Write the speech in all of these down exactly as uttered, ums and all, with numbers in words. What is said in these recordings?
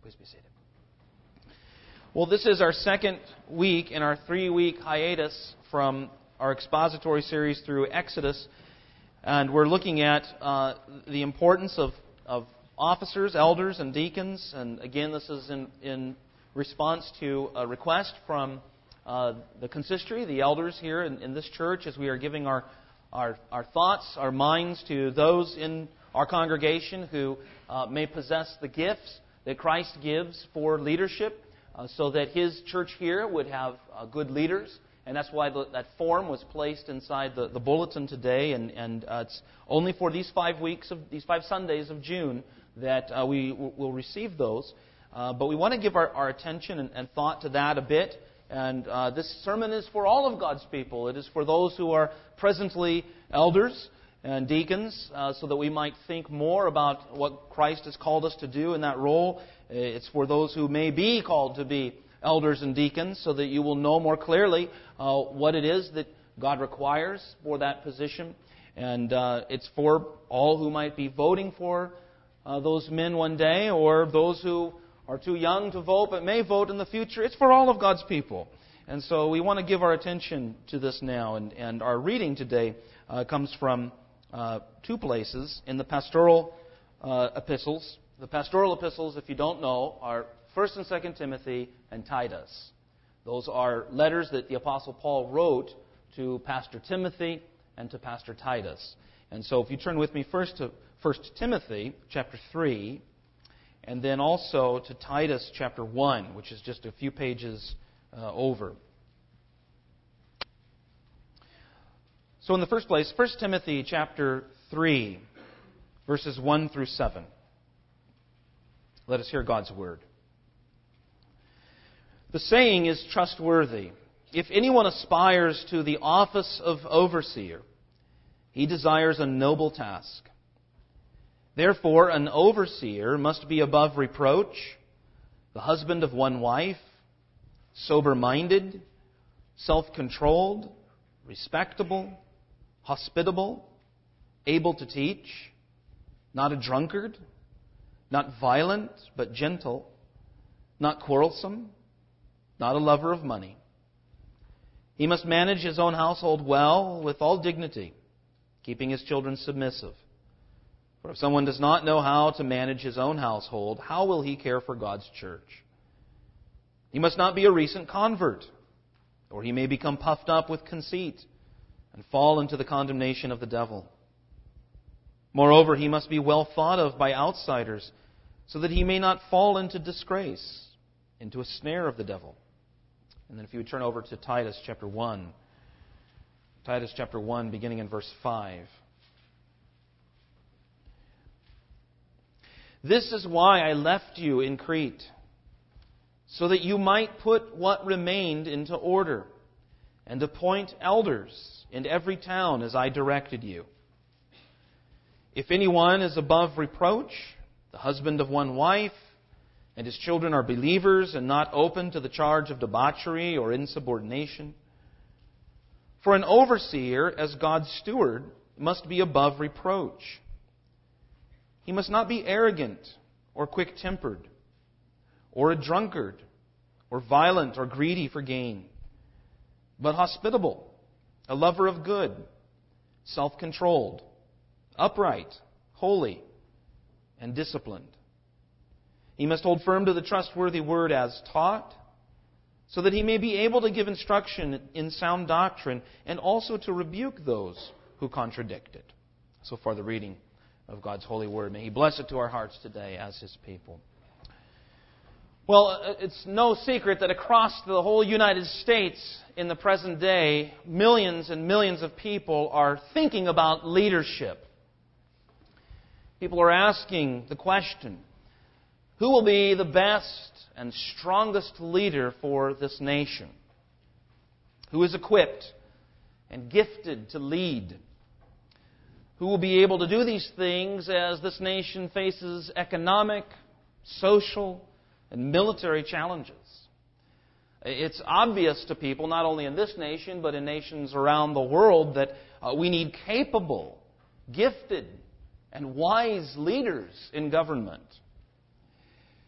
Please be seated. Well, this is our second week in our three-week hiatus from our expository series through Exodus. And we're looking at uh, the importance of, of officers, elders, and deacons. And again, this is in, in response to a request from uh, the consistory, the elders here in, in this church, as we are giving our, our, our thoughts, our minds to those in our congregation who uh, may possess the gifts that Christ gives for leadership, uh, so that His church here would have uh, good leaders. And that's why the, that form was placed inside the, the bulletin today. And, and uh, it's only for these five weeks, of these five Sundays of June, that uh, we w- will receive those. Uh, but we want to give our, our attention and, and thought to that a bit. And uh, this sermon is for all of God's people. It is for those who are presently elders and deacons, uh, so that we might think more about what Christ has called us to do in that role. It's for those who may be called to be elders and deacons, so that you will know more clearly uh, what it is that God requires for that position. And uh, it's for all who might be voting for uh, those men one day, or those who are too young to vote but may vote in the future. It's for all of God's people. And so we want to give our attention to this now. And, and our reading today uh, comes from Uh, two places in the pastoral uh, epistles. The pastoral epistles, if you don't know, are First and Second Timothy and Titus. Those are letters that the Apostle Paul wrote to Pastor Timothy and to Pastor Titus. And so if you turn with me first to First Timothy chapter three, and then also to Titus chapter one, which is just a few pages uh, over. So in the first place, First Timothy chapter three, verses one through seven. Let us hear God's word. The saying is trustworthy. If anyone aspires to the office of overseer, he desires a noble task. Therefore, an overseer must be above reproach, the husband of one wife, sober-minded, self-controlled, respectable, hospitable, able to teach, not a drunkard, not violent, but gentle, not quarrelsome, not a lover of money. He must manage his own household well, with all dignity, keeping his children submissive. For if someone does not know how to manage his own household, how will he care for God's church? He must not be a recent convert, or he may become puffed up with conceit and fall into the condemnation of the devil. Moreover, he must be well thought of by outsiders, so that he may not fall into disgrace, into a snare of the devil. And then if you would turn over to Titus chapter one. Titus chapter one, beginning in verse five. This is why I left you in Crete, so that you might put what remained into order, and appoint elders in every town as I directed you. If anyone is above reproach, the husband of one wife, and his children are believers and not open to the charge of debauchery or insubordination. For an overseer, as God's steward, must be above reproach. He must not be arrogant or quick-tempered, or a drunkard, or violent or greedy for gain, but hospitable, a lover of good, self-controlled, upright, holy, and disciplined. He must hold firm to the trustworthy word as taught, so that he may be able to give instruction in sound doctrine and also to rebuke those who contradict it. So far the reading of God's holy word. May He bless it to our hearts today as His people. Well, it's no secret that across the whole United States in the present day, millions and millions of people are thinking about leadership. People are asking the question, who will be the best and strongest leader for this nation? Who is equipped and gifted to lead? Who will be able to do these things as this nation faces economic, social, and military challenges? It's obvious to people, not only in this nation, but in nations around the world, that uh, we need capable, gifted, and wise leaders in government.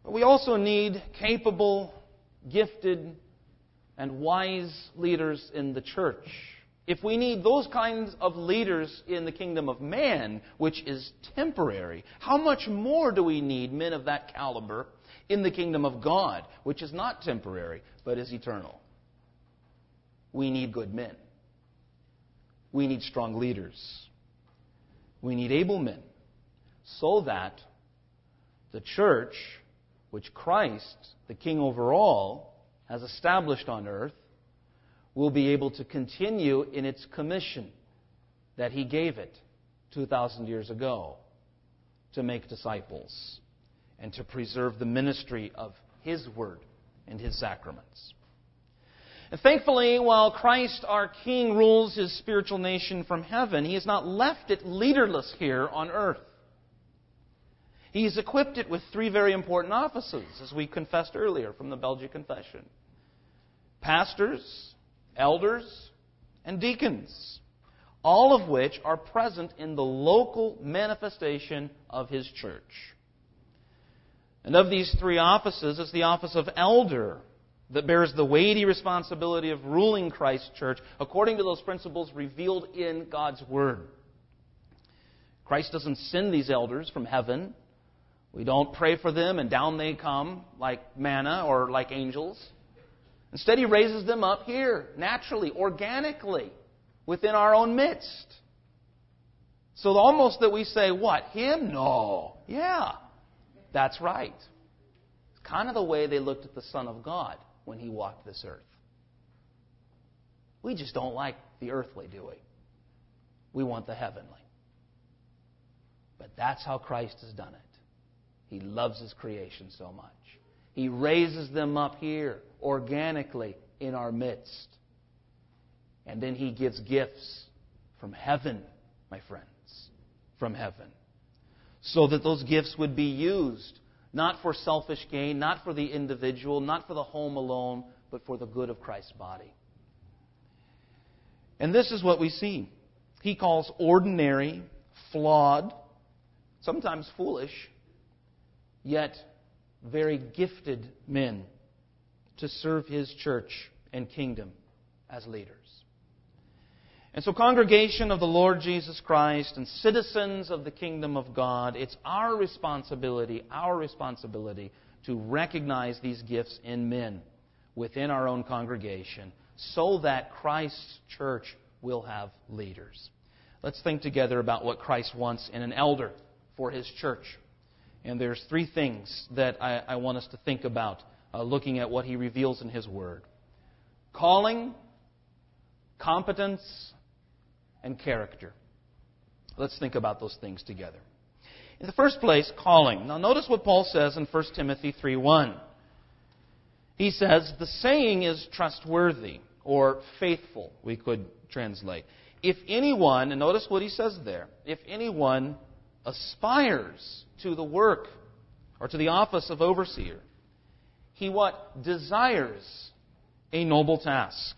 We also need capable, gifted, and wise leaders in the church. If we need those kinds of leaders in the kingdom of man, which is temporary, how much more do we need men of that caliber in the kingdom of God, which is not temporary, but is eternal? We need good men. We need strong leaders. We need able men, so that the church, which Christ, the King over all, has established on earth, will be able to continue in its commission that He gave it two thousand years ago, to make disciples and to preserve the ministry of His Word and His sacraments. And thankfully, while Christ our King rules His spiritual nation from heaven, He has not left it leaderless here on earth. He's equipped it with three very important offices, as we confessed earlier from the Belgian Confession. Pastors, elders, and deacons, all of which are present in the local manifestation of His church. And of these three offices, it's the office of elder that bears the weighty responsibility of ruling Christ's church according to those principles revealed in God's Word. Christ doesn't send these elders from heaven. We don't pray for them and down they come like manna or like angels. Instead, He raises them up here, naturally, organically, within our own midst. So almost that we say, what, Him? No. Yeah, that's right. It's kind of the way they looked at the Son of God when He walked this earth. We just don't like the earthly, do we? We want the heavenly. But that's how Christ has done it. He loves His creation so much. He raises them up here organically in our midst. And then He gives gifts from heaven, my friends, from heaven. So that those gifts would be used not for selfish gain, not for the individual, not for the home alone, but for the good of Christ's body. And this is what we see. He calls ordinary, flawed, sometimes foolish, yet very gifted men to serve His church and kingdom as leaders. And so, congregation of the Lord Jesus Christ and citizens of the kingdom of God, it's our responsibility, our responsibility to recognize these gifts in men within our own congregation so that Christ's church will have leaders. Let's think together about what Christ wants in an elder for His church. And there's three things that I, I want us to think about uh, looking at what He reveals in His Word. Calling, competence, and character. Let's think about those things together. In the first place, calling. Now notice what Paul says in First Timothy three one. He says, the saying is trustworthy, or faithful, we could translate. If anyone, and notice what he says there, if anyone aspires to the work or to the office of overseer, he what? Desires a noble task.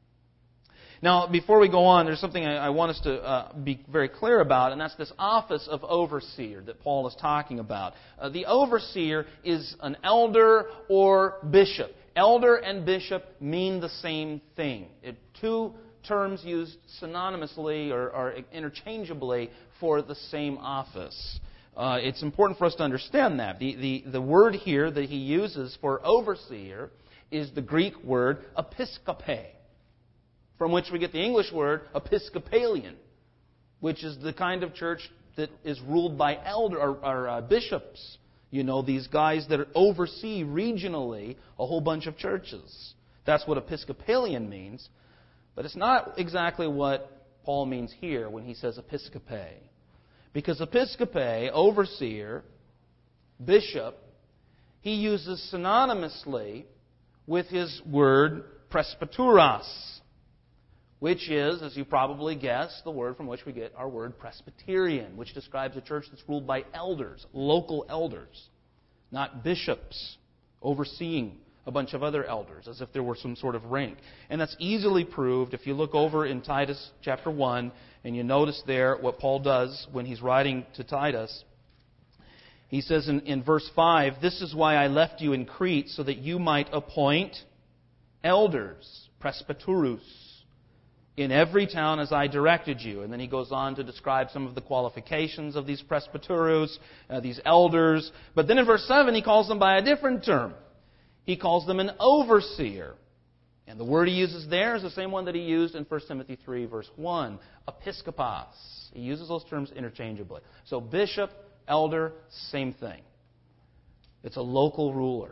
Now, before we go on, there's something I, I want us to uh, be very clear about, and that's this office of overseer that Paul is talking about. Uh, the overseer is an elder or bishop. Elder and bishop mean the same thing. It, two terms used synonymously or, or interchangeably for the same office. Uh, it's important for us to understand that. The, the, the word here that he uses for overseer is the Greek word episkope, from which we get the English word Episcopalian, which is the kind of church that is ruled by elder or, or uh, bishops. You know, these guys that oversee regionally a whole bunch of churches. That's what Episcopalian means. But it's not exactly what Paul means here when he says episcope. Because episcope, overseer, bishop, he uses synonymously with his word presbyteros, which is, as you probably guess, the word from which we get our word Presbyterian, which describes a church that's ruled by elders, local elders, not bishops overseeing a bunch of other elders, as if there were some sort of rank. And that's easily proved if you look over in Titus chapter one, and you notice there what Paul does when he's writing to Titus. He says in, in verse five, "This is why I left you in Crete, so that you might appoint elders," presbyteros, "in every town as I directed you." And then he goes on to describe some of the qualifications of these presbyteros, uh, these elders. But then in verse seven, he calls them by a different term. He calls them an overseer. And the word he uses there is the same one that he used in First Timothy three, verse one, episkopos. He uses those terms interchangeably. So bishop, elder, same thing. It's a local ruler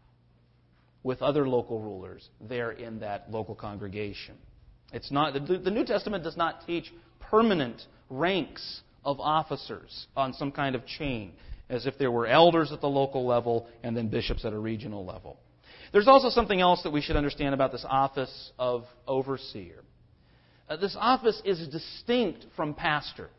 with other local rulers there in that local congregation. It's not the, the New Testament does not teach permanent ranks of officers on some kind of chain, as if there were elders at the local level and then bishops at a regional level. There's also something else that we should understand about this office of overseer. Uh, this office is distinct from pastor.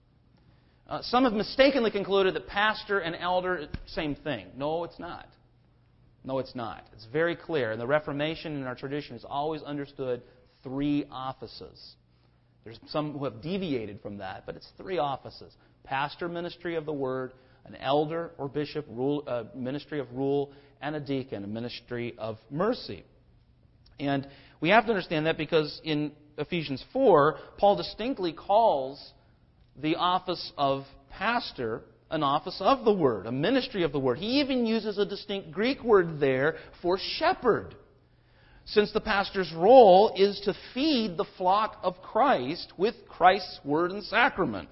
Uh, some have mistakenly concluded that pastor and elder, same thing. No, it's not. No, it's not. It's very clear. And the Reformation in our tradition has always understood three offices. There's some who have deviated from that, but it's three offices. Pastor, ministry of the word; an elder or bishop, rule, uh, ministry of rule; and a deacon, a ministry of mercy. And we have to understand that because in Ephesians four, Paul distinctly calls the office of pastor an office of the word, a ministry of the word. He even uses a distinct Greek word there for shepherd, since the pastor's role is to feed the flock of Christ with Christ's word and sacrament.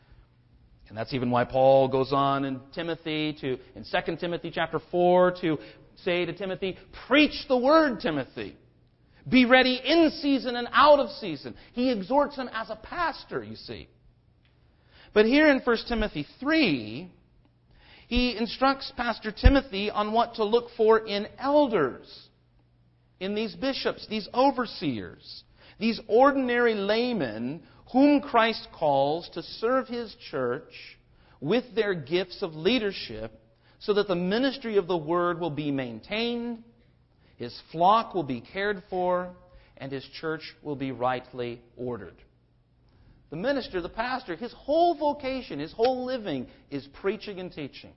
And that's even why Paul goes on in Timothy to in Second Timothy chapter four to say to Timothy, "Preach the word, Timothy. Be ready in season and out of season." He exhorts him as a pastor, you see. But here in First Timothy three, he instructs Pastor Timothy on what to look for in elders, in these bishops, these overseers, these ordinary laymen whom Christ calls to serve His church with their gifts of leadership so that the ministry of the Word will be maintained, His flock will be cared for, and His church will be rightly ordered. The minister, the pastor, his whole vocation, his whole living is preaching and teaching.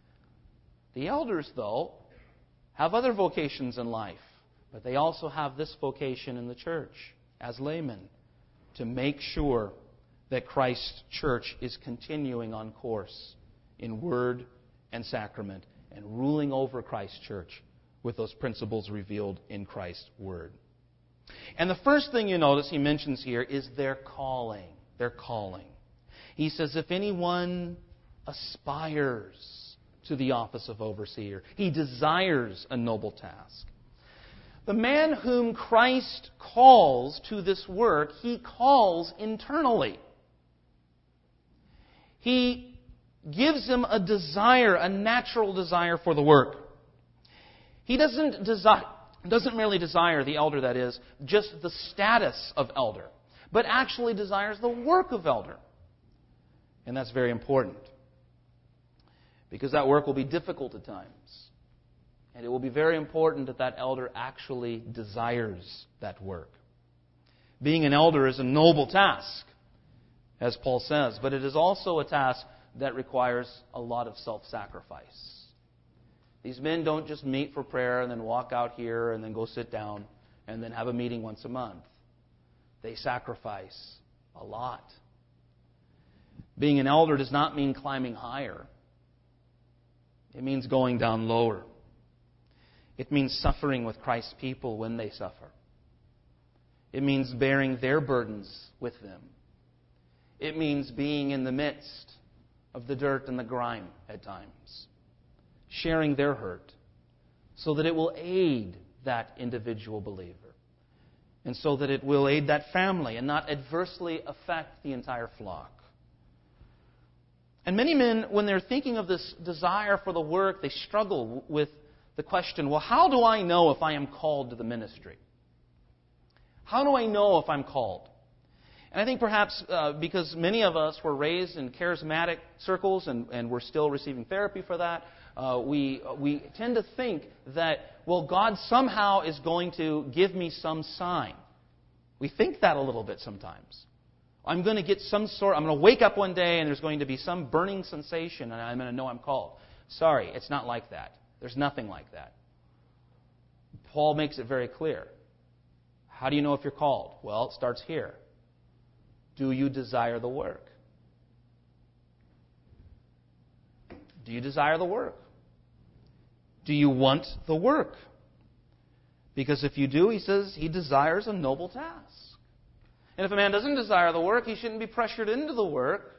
The elders, though, have other vocations in life, but they also have this vocation in the church as laymen, to make sure that Christ's church is continuing on course in word and sacrament and ruling over Christ's church with those principles revealed in Christ's word. And the first thing you notice he mentions here is their calling. Their calling. He says, if anyone aspires to the office of overseer, he desires a noble task. The man whom Christ calls to this work, He calls internally. He gives him a desire, a natural desire for the work. He doesn't desire, doesn't merely desire, the elder that is, just the status of elder, but actually desires the work of elder. And that's very important, because that work will be difficult at times. And it will be very important that that elder actually desires that work. Being an elder is a noble task, as Paul says, but it is also a task that requires a lot of self-sacrifice. These men don't just meet for prayer and then walk out here and then go sit down and then have a meeting once a month. They sacrifice a lot. Being an elder does not mean climbing higher. It means going down lower. It means suffering with Christ's people when they suffer. It means bearing their burdens with them. It means being in the midst of the dirt and the grime at times, sharing their hurt so that it will aid that individual believer, and so that it will aid that family and not adversely affect the entire flock. And many men, when they're thinking of this desire for the work, they struggle with the question, well, how do I know if I am called to the ministry? How do I know if I'm called? And I think perhaps uh, because many of us were raised in charismatic circles and, and we're still receiving therapy for that, uh, we, we tend to think that, well, God somehow is going to give me some sign. We think that a little bit sometimes. I'm going to get some sort, I'm going to wake up one day and there's going to be some burning sensation and I'm going to know I'm called. Sorry, it's not like that. There's nothing like that. Paul makes it very clear. How do you know if you're called? Well, it starts here. Do you desire the work? Do you desire the work? Do you want the work? Because if you do, he says, he desires a noble task. And if a man doesn't desire the work, he shouldn't be pressured into the work.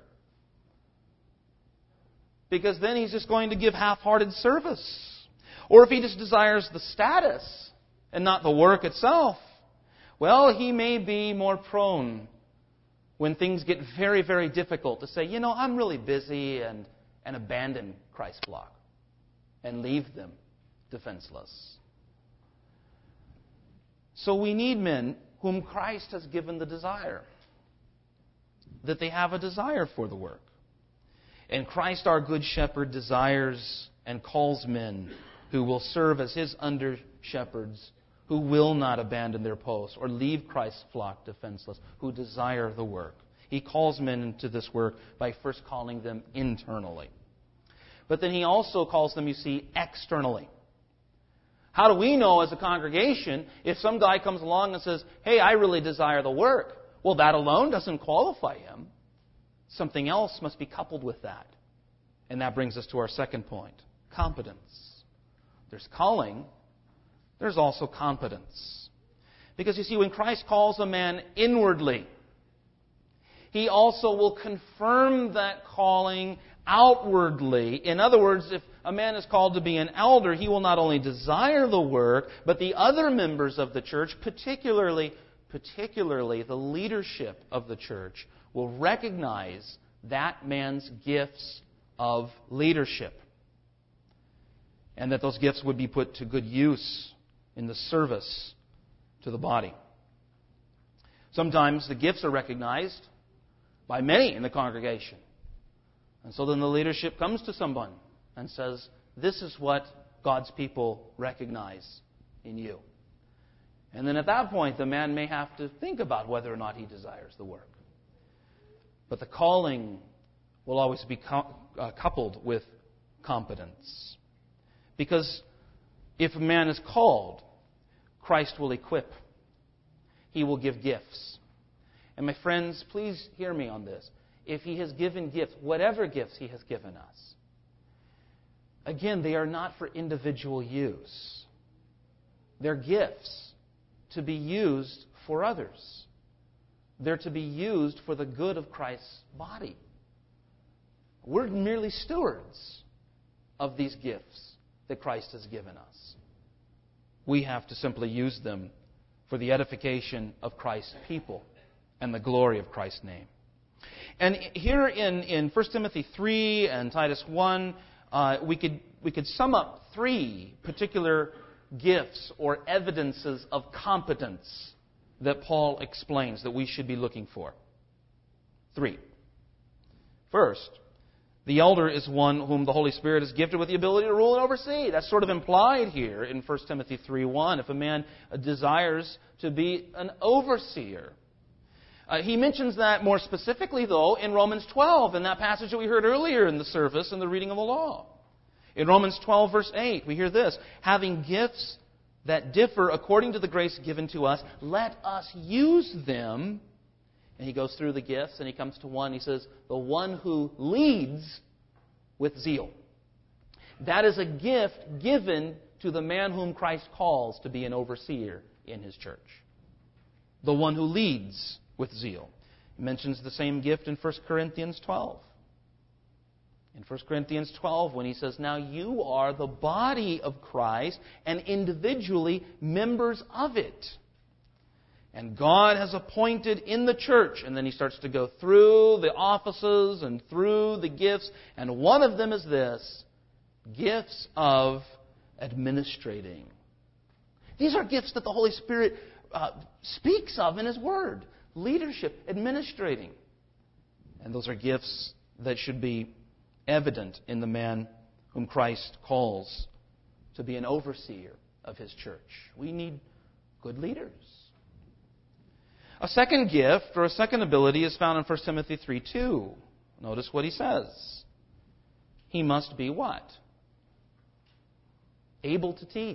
Because then he's just going to give half-hearted service. Or if he just desires the status and not the work itself, well, he may be more prone when things get very, very difficult to say, you know, I'm really busy, and, and abandon Christ's flock and leave them defenseless. So we need men whom Christ has given the desire, that they have a desire for the work. And Christ, our Good Shepherd, desires and calls men who will serve as His under-shepherds, who will not abandon their post or leave Christ's flock defenseless, who desire the work. He calls men into this work by first calling them internally. But then He also calls them, you see, externally. How do we know as a congregation if some guy comes along and says, hey, I really desire the work? Well, that alone doesn't qualify him. Something else must be coupled with that. And that brings us to our second point, competence. There's calling, there's also competence. Because you see, when Christ calls a man inwardly, He also will confirm that calling outwardly. In other words, if a man is called to be an elder, he will not only desire the work, but the other members of the church, particularly, particularly the leadership of the church, will recognize that man's gifts of leadership. And that those gifts would be put to good use in the service to the body. Sometimes the gifts are recognized by many in the congregation. And so then the leadership comes to someone and says, this is what God's people recognize in you. And then at that point, the man may have to think about whether or not he desires the work. But the calling will always be co- uh, coupled with competence. Because if a man is called, Christ will equip. He will give gifts. And my friends, please hear me on this. If He has given gifts, whatever gifts He has given us, again, they are not for individual use. They're gifts to be used for others. They're to be used for the good of Christ's body. We're merely stewards of these gifts that Christ has given us. We have to simply use them for the edification of Christ's people and the glory of Christ's name. And here in, in First Timothy three and Titus one, uh, we could we could sum up three particular gifts or evidences of competence that Paul explains that we should be looking for. Three. First, the elder is one whom the Holy Spirit has gifted with the ability to rule and oversee. That's sort of implied here in First Timothy three one. If a man desires to be an overseer. Uh, he mentions that more specifically, though, in Romans twelve, in that passage that we heard earlier in the service in the reading of the law. In Romans twelve, verse eight, we hear this, having gifts that differ according to the grace given to us, let us use them. And he goes through the gifts, and he comes to one. He says, the one who leads with zeal. That is a gift given to the man whom Christ calls to be an overseer in His church. The one who leads with zeal. He mentions the same gift in First Corinthians twelve. In First Corinthians twelve, when he says, now you are the body of Christ and individually members of it. And God has appointed in the church. And then he starts to go through the offices and through the gifts. And one of them is this, gifts of administrating. These are gifts that the Holy Spirit uh, speaks of in His Word. Leadership, administrating. And those are gifts that should be evident in the man whom Christ calls to be an overseer of His church. We need good leaders. A second gift or a second ability is found in First Timothy three two. Notice what he says. He must be what? able to teach.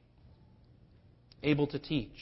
Able to teach.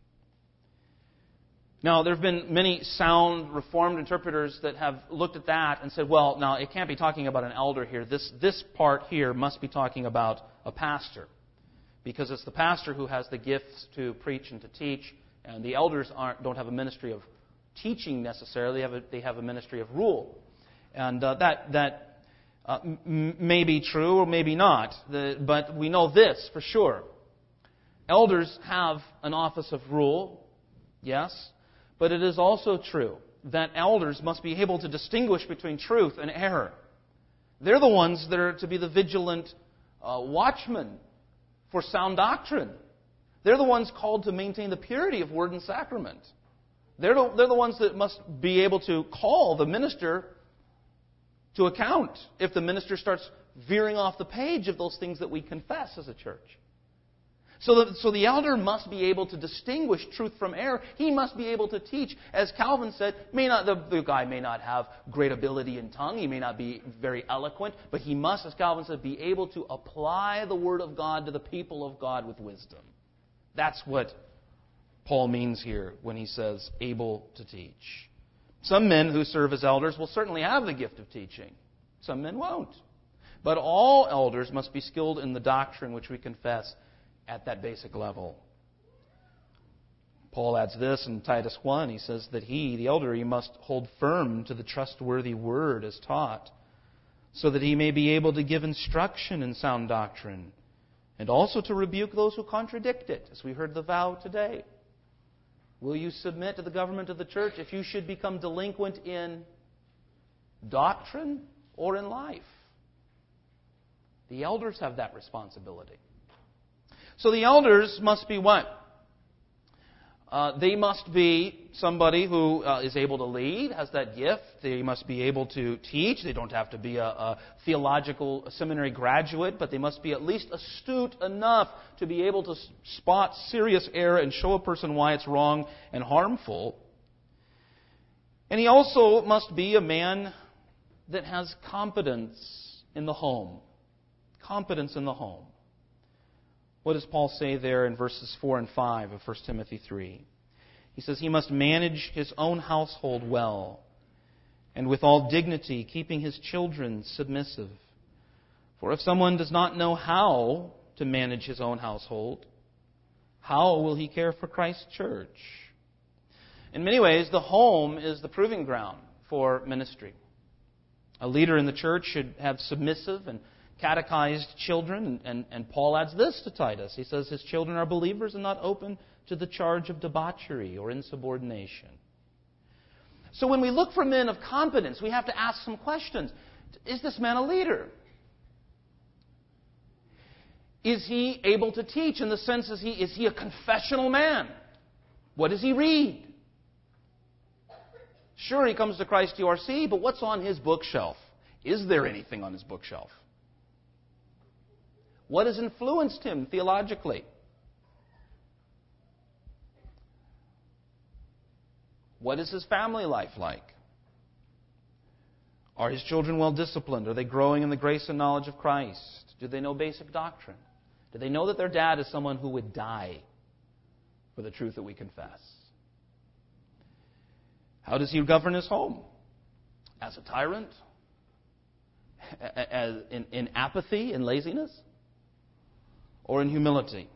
Now, there have been many sound Reformed interpreters that have looked at that and said, well, now, it can't be talking about an elder here. This, this part here must be talking about a pastor, because it's the pastor who has the gifts to preach and to teach, and the elders aren't, don't have a ministry of teaching necessarily. They have a, they have a ministry of rule. And uh, that, that uh, m- may be true or maybe not, the, but we know this for sure. Elders have an office of rule, yes, but it is also true that elders must be able to distinguish between truth and error. They're the ones that are to be the vigilant uh, watchmen for sound doctrine. They're the ones called to maintain the purity of word and sacrament. They're the, they're the ones that must be able to call the minister to account if the minister starts veering off the page of those things that we confess as a church. So the, so the elder must be able to distinguish truth from error. He must be able to teach. As Calvin said, may not, the, the guy may not have great ability in tongue. He may not be very eloquent. But he must, as Calvin said, be able to apply the Word of God to the people of God with wisdom. That's what Paul means here when he says able to teach. Some men who serve as elders will certainly have the gift of teaching. Some men won't. But all elders must be skilled in the doctrine which we confess at that basic level. Paul adds this in Titus one. He says that he, the elder, he must hold firm to the trustworthy word as taught, so that he may be able to give instruction in sound doctrine, and also to rebuke those who contradict it, as we heard the vow today. Will you submit to the government of the church if you should become delinquent in doctrine or in life? The elders have that responsibility. So the elders must be what? Uh, they must be somebody who uh, is able to lead, has that gift. They must be able to teach. They don't have to be a, a theological a seminary graduate, but they must be at least astute enough to be able to spot serious error and show a person why it's wrong and harmful. And he also must be a man that has competence in the home. Competence in the home. What does Paul say there in verses four and five of First Timothy three? He says he must manage his own household well, and with all dignity, keeping his children submissive. For if someone does not know how to manage his own household, how will he care for Christ's church? In many ways, the home is the proving ground for ministry. A leader in the church should have submissive and catechized children, and, and, and Paul adds this to Titus. He says his children are believers and not open to the charge of debauchery or insubordination. So when we look for men of competence, we have to ask some questions. Is this man a leader? Is he able to teach in the sense, is he, is he a confessional man? What does he read? Sure, he comes to Christ U R C, but what's on his bookshelf? Is there anything on his bookshelf? What has influenced him theologically? What is his family life like? Are his children well disciplined? Are they growing in the grace and knowledge of Christ? Do they know basic doctrine? Do they know that their dad is someone who would die for the truth that we confess? How does he govern his home? As a tyrant? As in, in apathy and laziness? Or in humility?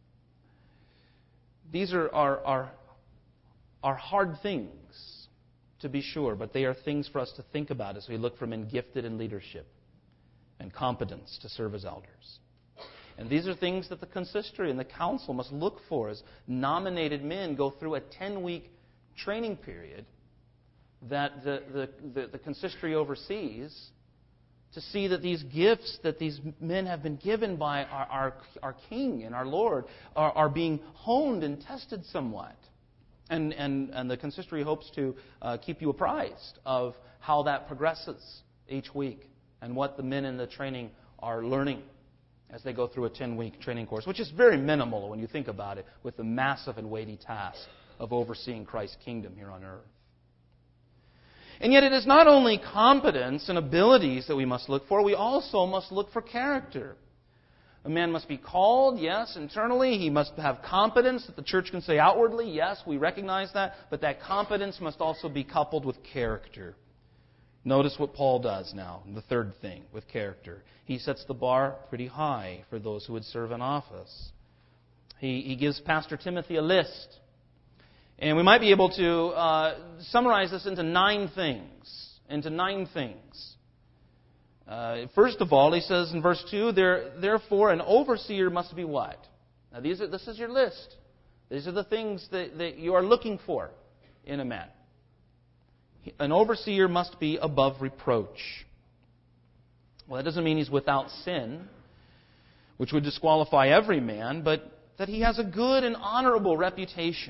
These are, are, are, are hard things, to be sure, but they are things for us to think about as we look for men gifted in leadership and competence to serve as elders. And these are things that the consistory and the council must look for as nominated men go through a ten-week training period that the, the, the, the consistory oversees, to see that these gifts that these men have been given by our, our, our King and our Lord are, are being honed and tested somewhat. And, and, and the consistory hopes to uh, keep you apprised of how that progresses each week and what the men in the training are learning as they go through a ten-week training course, which is very minimal when you think about it, with the massive and weighty task of overseeing Christ's kingdom here on earth. And yet it is not only competence and abilities that we must look for, we also must look for character. A man must be called, yes, internally. He must have competence that the church can say outwardly. Yes, we recognize that. But that competence must also be coupled with character. Notice what Paul does now, the third thing, with character. He sets the bar pretty high for those who would serve in office. He, he gives Pastor Timothy a list. And we might be able to uh, summarize this into nine things. Into nine things. Uh, first of all, he says in verse two, there, therefore an overseer must be what? Now these are, this is your list. These are the things that, that you are looking for in a man. An overseer must be above reproach. Well, that doesn't mean he's without sin, which would disqualify every man, but that he has a good and honorable reputation.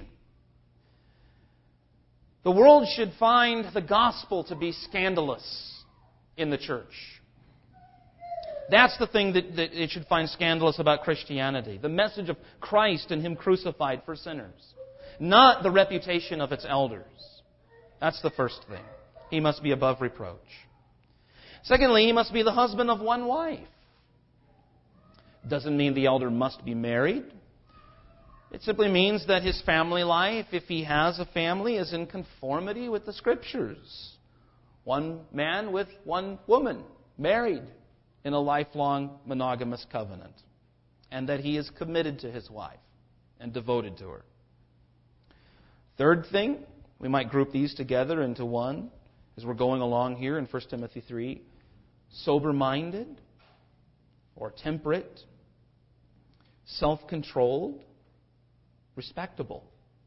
The world should find the gospel to be scandalous in the church. That's the thing that, that it should find scandalous about Christianity. The message of Christ and Him crucified for sinners. Not the reputation of its elders. That's the first thing. He must be above reproach. Secondly, he must be the husband of one wife. Doesn't mean the elder must be married. It simply means that his family life, if he has a family, is in conformity with the Scriptures. One man with one woman, married in a lifelong monogamous covenant. And that he is committed to his wife and devoted to her. Third thing, we might group these together into one as we're going along here in First Timothy three. Sober-minded or temperate, self-controlled, respectable.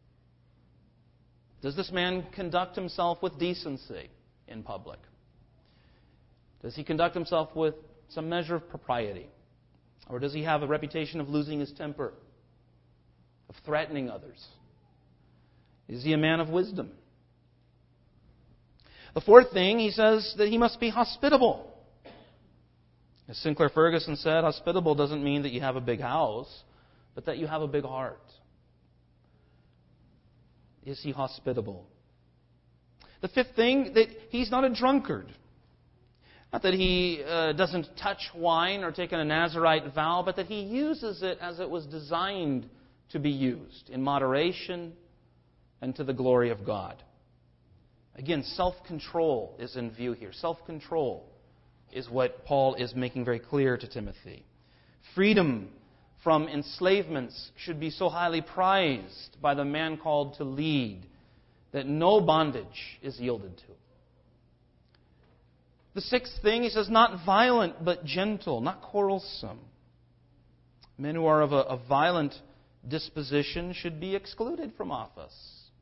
Does this man conduct himself with decency in public? Does he conduct himself with some measure of propriety? Or does he have a reputation of losing his temper, of threatening others? Is he a man of wisdom? The fourth thing, he says that he must be hospitable. As Sinclair Ferguson said, hospitable doesn't mean that you have a big house, but that you have a big heart. Is he hospitable? The fifth thing, that he's not a drunkard. Not that he uh, doesn't touch wine or take a Nazirite vow, but that he uses it as it was designed to be used, in moderation and to the glory of God. Again, self-control is in view here. Self-control is what Paul is making very clear to Timothy. Freedom from enslavements should be so highly prized by the man called to lead that no bondage is yielded to. The sixth thing, he says, not violent but gentle, not quarrelsome. Men who are of a, a violent disposition should be excluded from office.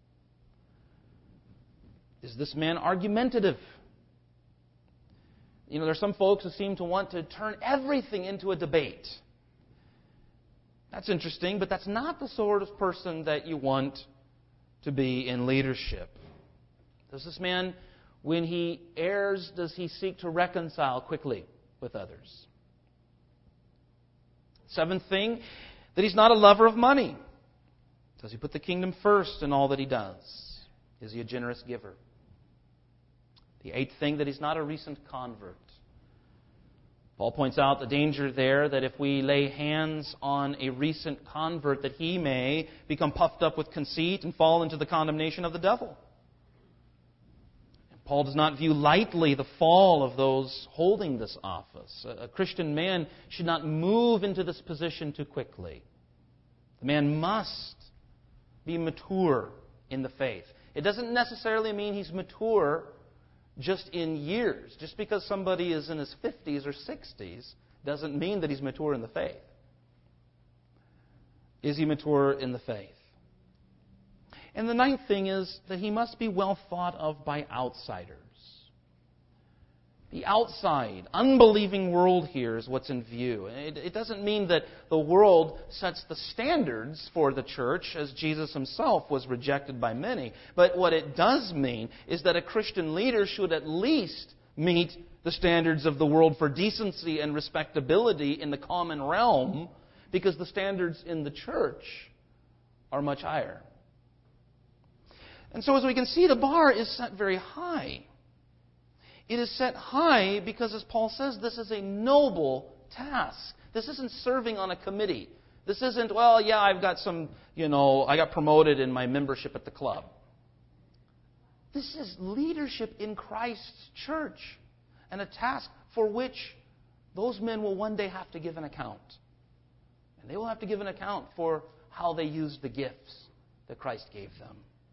Is this man argumentative? You know, there are some folks who seem to want to turn everything into a debate. That's interesting, but that's not the sort of person that you want to be in leadership. Does this man, when he errs, does he seek to reconcile quickly with others? Seventh thing, that he's not a lover of money. Does he put the kingdom first in all that he does? Is he a generous giver? The eighth thing, that he's not a recent convert. Paul points out the danger there that if we lay hands on a recent convert, that he may become puffed up with conceit and fall into the condemnation of the devil. And Paul does not view lightly the fall of those holding this office. A Christian man should not move into this position too quickly. The man must be mature in the faith. It doesn't necessarily mean he's mature just in years. Just because somebody is in his fifties or sixties doesn't mean that he's mature in the faith. Is he mature in the faith? And the ninth thing is that he must be well thought of by outsiders. The outside, unbelieving world here is what's in view. It, it doesn't mean that the world sets the standards for the church, as Jesus himself was rejected by many. But what it does mean is that a Christian leader should at least meet the standards of the world for decency and respectability in the common realm, because the standards in the church are much higher. And so as we can see, the bar is set very high. It is set high because, as Paul says, this is a noble task. This isn't serving on a committee. This isn't, well, yeah, I've got some, you know, I got promoted in my membership at the club. This is leadership in Christ's church, and a task for which those men will one day have to give an account. And they will have to give an account for how they used the gifts that Christ gave them.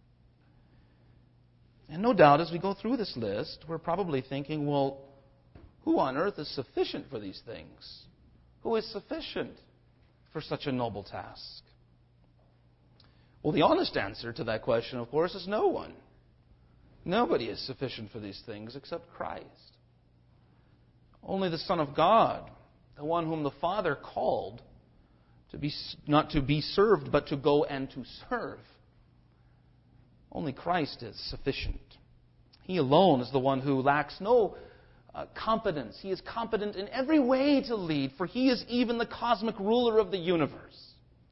And no doubt, as we go through this list, we're probably thinking, well, who on earth is sufficient for these things? Who is sufficient for such a noble task? Well, the honest answer to that question, of course, is no one. Nobody is sufficient for these things except Christ. Only the Son of God, the one whom the Father called to be not to be served, but to go and to serve. Only Christ is sufficient. He alone is the one who lacks no uh, competence. He is competent in every way to lead, for He is even the cosmic ruler of the universe.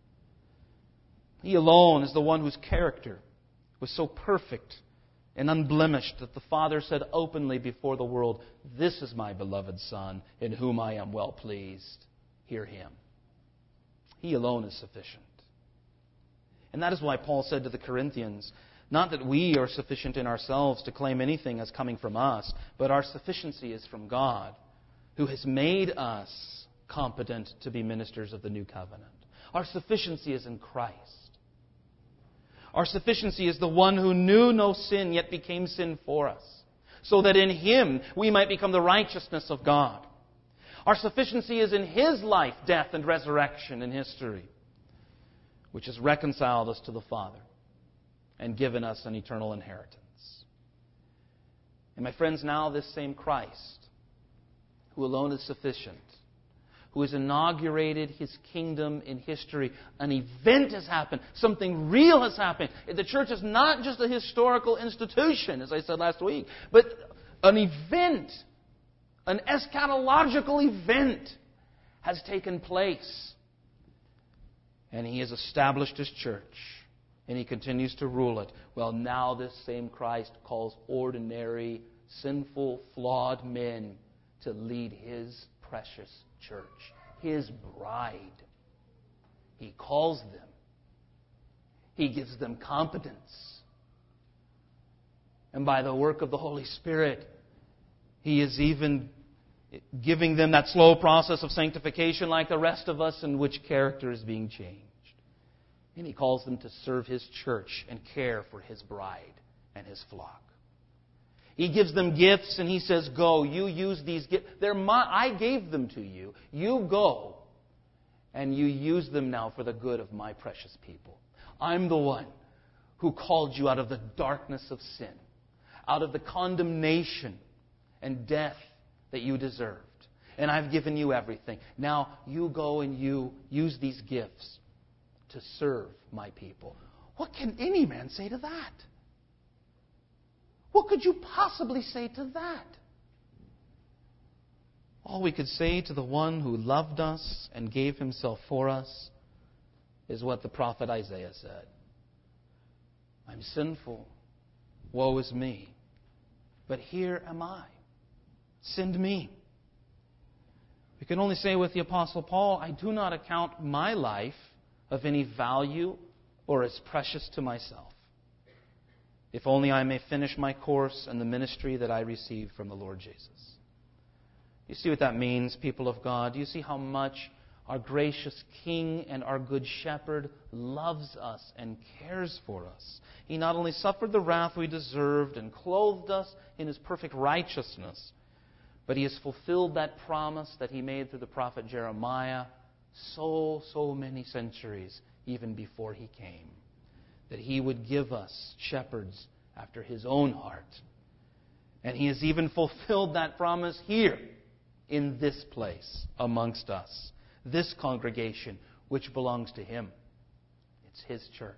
He alone is the one whose character was so perfect and unblemished that the Father said openly before the world, "This is my beloved Son, in whom I am well pleased. Hear Him." He alone is sufficient. And that is why Paul said to the Corinthians, not that we are sufficient in ourselves to claim anything as coming from us, but our sufficiency is from God, who has made us competent to be ministers of the new covenant. Our sufficiency is in Christ. Our sufficiency is the one who knew no sin, yet became sin for us, so that in Him we might become the righteousness of God. Our sufficiency is in His life, death, and resurrection in history, which has reconciled us to the Father and given us an eternal inheritance. And my friends, now this same Christ, who alone is sufficient, who has inaugurated His kingdom in history. An event has happened. Something real has happened. The church is not just a historical institution, as I said last week, but an event, an eschatological event has taken place. And He has established His church, and He continues to rule it. Well, now this same Christ calls ordinary, sinful, flawed men to lead His precious church, His bride. He calls them. He gives them competence. And by the work of the Holy Spirit, He is even giving them that slow process of sanctification like the rest of us, in which character is being changed. And He calls them to serve His church and care for His bride and His flock. He gives them gifts and He says, go, you use these gifts. They're my, I gave them to you. You go and you use them now for the good of my precious people. I'm the one who called you out of the darkness of sin, out of the condemnation and death that you deserved. And I've given you everything. Now you go and you use these gifts to serve my people. What can any man say to that? What could you possibly say to that? All we could say to the one who loved us and gave Himself for us is what the prophet Isaiah said. I'm sinful. Woe is me. But here am I. Send me. We can only say with the Apostle Paul, I do not account my life of any value or as precious to myself, if only I may finish my course and the ministry that I received from the Lord Jesus. You see what that means, people of God? Do you see how much our gracious King and our good Shepherd loves us and cares for us? He not only suffered the wrath we deserved and clothed us in His perfect righteousness, but He has fulfilled that promise that He made through the prophet Jeremiah so, so many centuries even before He came, that He would give us shepherds after His own heart. And He has even fulfilled that promise here in this place amongst us, this congregation which belongs to Him. It's His church.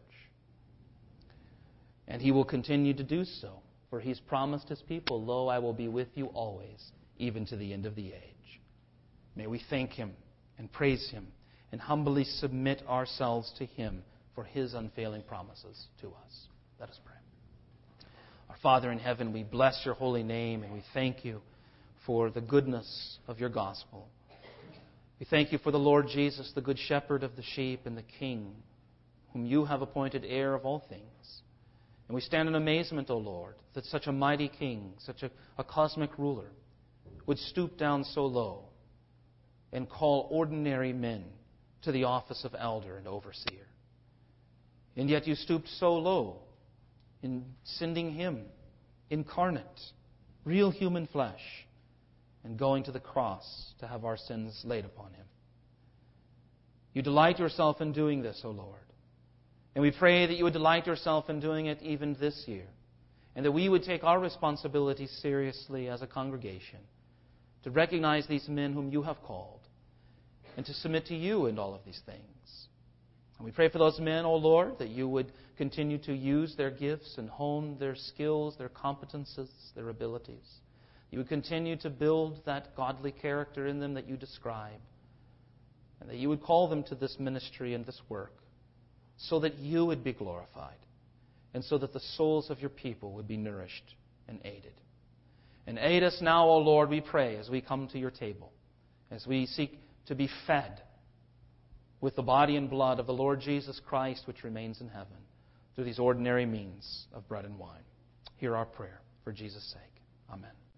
And He will continue to do so, for He's promised His people, lo, I will be with you always, even to the end of the age. May we thank Him and praise Him and humbly submit ourselves to Him for His unfailing promises to us. Let us pray. Our Father in heaven, we bless Your holy name and we thank You for the goodness of Your gospel. We thank you for the Lord Jesus, the good shepherd of the sheep and the King, whom you have appointed heir of all things. And we stand in amazement, O Lord, that such a mighty King, such a, a cosmic ruler, would stoop down so low and call ordinary men to the office of elder and overseer. And yet you stooped so low in sending Him, incarnate, real human flesh, and going to the cross to have our sins laid upon Him. You delight yourself in doing this, O Lord. And we pray that you would delight yourself in doing it even this year. And that we would take our responsibility seriously as a congregation to recognize these men whom you have called and to submit to you in all of these things. And we pray for those men, O Lord, that you would continue to use their gifts and hone their skills, their competences, their abilities. You would continue to build that godly character in them that you describe. And that you would call them to this ministry and this work so that you would be glorified and so that the souls of your people would be nourished and aided. And aid us now, O Lord, we pray, as we come to your table, as we seek to be fed with the body and blood of the Lord Jesus Christ, which remains in heaven, through these ordinary means of bread and wine. Hear our prayer for Jesus' sake. Amen.